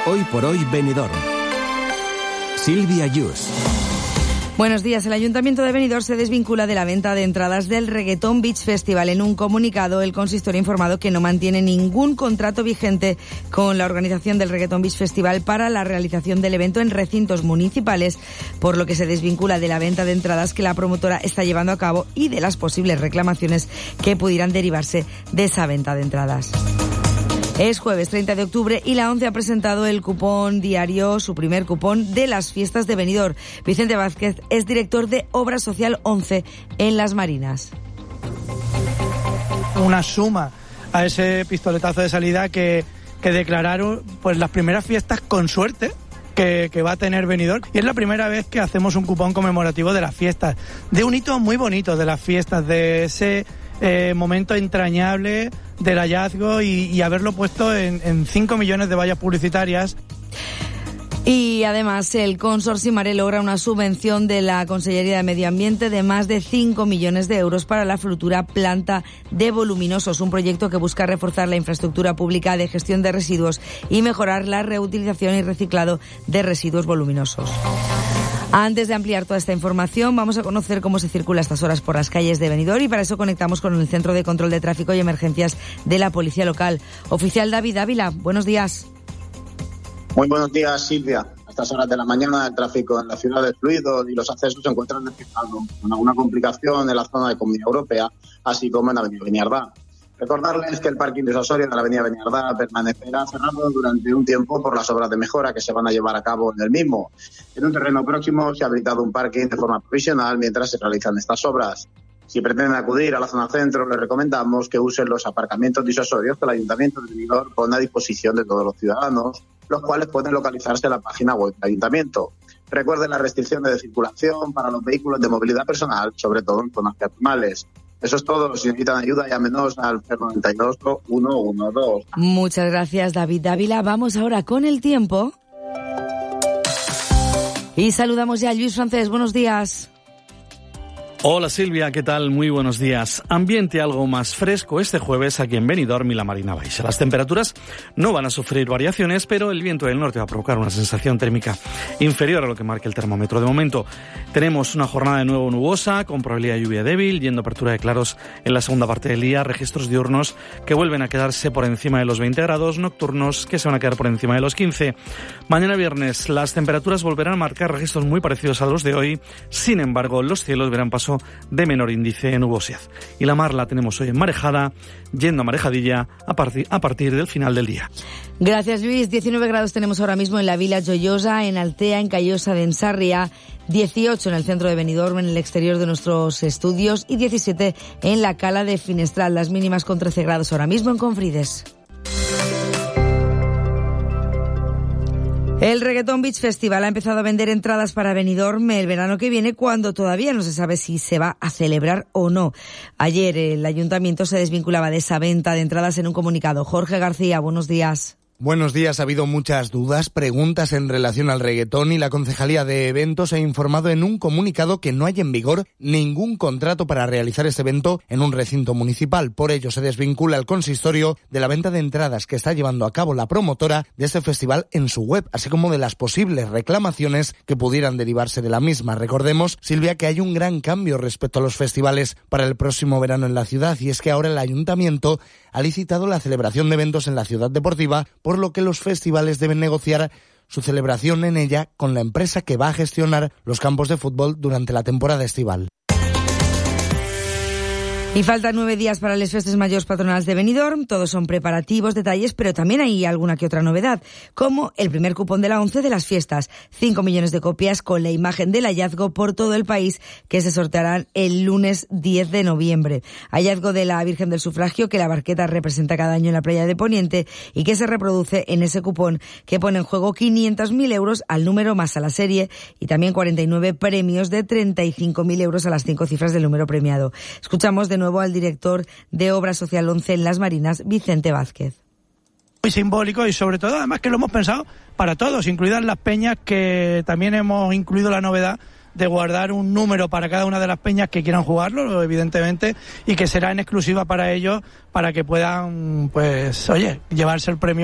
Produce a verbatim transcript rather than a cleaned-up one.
Hoy por hoy Benidorm. Silvia Yus. Buenos días. El Ayuntamiento de Benidorm se desvincula de la venta de entradas del Reggaeton Beach Festival. En un comunicado, el consistorio ha informado que no mantiene ningún contrato vigente con la organización del Reggaeton Beach Festival para la realización del evento en recintos municipales, por lo que se desvincula de la venta de entradas que la promotora está llevando a cabo y de las posibles reclamaciones que pudieran derivarse de esa venta de entradas. Es jueves treinta de octubre y la ONCE ha presentado el cupón diario, su primer cupón de las fiestas de Benidorm. Vicente Vázquez es director de Obra Social ONCE en Las Marinas. Una suma a ese pistoletazo de salida que, que declararon pues las primeras fiestas con suerte que, que va a tener Benidorm. Y es la primera vez que hacemos un cupón conmemorativo de las fiestas, de un hito muy bonito de las fiestas, de ese eh, momento entrañable del hallazgo y, y haberlo puesto en cinco millones de vallas publicitarias. Y además el Consorcio Mare logra una subvención de la Consellería de Medio Ambiente de más de cinco millones de euros para la futura planta de voluminosos, un proyecto que busca reforzar la infraestructura pública de gestión de residuos y mejorar la reutilización y reciclado de residuos voluminosos. Antes de ampliar toda esta información, vamos a conocer cómo se circula a estas horas por las calles de Benidorm y para eso conectamos con el Centro de Control de Tráfico y Emergencias de la Policía Local. Oficial David Ávila, buenos días. Muy buenos días, Silvia. A estas horas de la mañana el tráfico en la ciudad es fluido y los accesos se encuentran despejados, con alguna complicación en la zona de Comunidad Europea, así como en la avenida Beniardá. Recordarles que el parking disuasorio de la avenida Beniardá permanecerá cerrado durante un tiempo por las obras de mejora que se van a llevar a cabo en el mismo. En un terreno próximo se ha habilitado un parking de forma provisional mientras se realizan estas obras. Si pretenden acudir a la zona centro, les recomendamos que usen los aparcamientos disuasorios que el Ayuntamiento de Benidorm pone a disposición de todos los ciudadanos, los cuales pueden localizarse en la página web del Ayuntamiento. Recuerden las restricciones de circulación para los vehículos de movilidad personal, sobre todo en zonas peatonales. Eso es todo. Si necesitan ayuda, llámenos al cero noventa y dos, uno uno dos. Muchas gracias, David Dávila. Vamos ahora con el tiempo. Y saludamos ya a Luis Francés. Buenos días. Hola Silvia, ¿qué tal? Muy buenos días. Ambiente algo más fresco este jueves aquí en Benidorm y la Marina Baixa. Las temperaturas no van a sufrir variaciones, pero el viento del norte va a provocar una sensación térmica inferior a lo que marca el termómetro. De momento tenemos una jornada de nuevo nubosa, con probabilidad de lluvia débil, yendo apertura de claros en la segunda parte del día, registros diurnos que vuelven a quedarse por encima de los veinte grados, nocturnos que se van a quedar por encima de los quince. Mañana viernes las temperaturas volverán a marcar registros muy parecidos a los de hoy, sin embargo los cielos verán paso de menor índice de nubosidad. Y la mar la tenemos hoy en marejada, yendo a marejadilla a, partir, a partir del final del día. Gracias, Luis. diecinueve grados tenemos ahora mismo en la Vila Joyosa, en Altea, en Callosa de Ensarria, dieciocho en el centro de Benidorm, en el exterior de nuestros estudios, y diecisiete en la Cala de Finestral. Las mínimas con trece grados ahora mismo en Confrides. El Reggaeton Beach Festival ha empezado a vender entradas para Benidorm el verano que viene, cuando todavía no se sabe si se va a celebrar o no. Ayer el ayuntamiento se desvinculaba de esa venta de entradas en un comunicado. Jorge García, buenos días. Buenos días. Ha habido muchas dudas, preguntas en relación al reggaetón y la Concejalía de Eventos ha informado en un comunicado que no hay en vigor ningún contrato para realizar este evento en un recinto municipal. Por ello se desvincula el consistorio de la venta de entradas que está llevando a cabo la promotora de este festival en su web, así como de las posibles reclamaciones que pudieran derivarse de la misma. Recordemos, Silvia, que hay un gran cambio respecto a los festivales para el próximo verano en la ciudad, y es que ahora el ayuntamiento ha licitado la celebración de eventos en la ciudad deportiva, por lo que los festivales deben negociar su celebración en ella con la empresa que va a gestionar los campos de fútbol durante la temporada estival. Y faltan nueve días para les festes mayors patronals de Benidorm. Todos son preparativos, detalles, pero también hay alguna que otra novedad, como el primer cupón de la ONCE de las fiestas. Cinco millones de copias con la imagen del hallazgo por todo el país, que se sortearán el lunes diez de noviembre. Hallazgo de la Virgen del Sufragio, que la barqueta representa cada año en la playa de Poniente y que se reproduce en ese cupón, que pone en juego quinientos mil euros al número más a la serie y también cuarenta y nueve premios de treinta y cinco mil euros a las cinco cifras del número premiado. Escuchamos de nuevo al director de Obra Social ONCE en Las Marinas, Vicente Vázquez. Muy simbólico y sobre todo además que lo hemos pensado para todos, incluidas las peñas, que también hemos incluido la novedad de guardar un número para cada una de las peñas que quieran jugarlo, evidentemente, y que será en exclusiva para ellos, para que puedan, pues, oye, llevarse el premio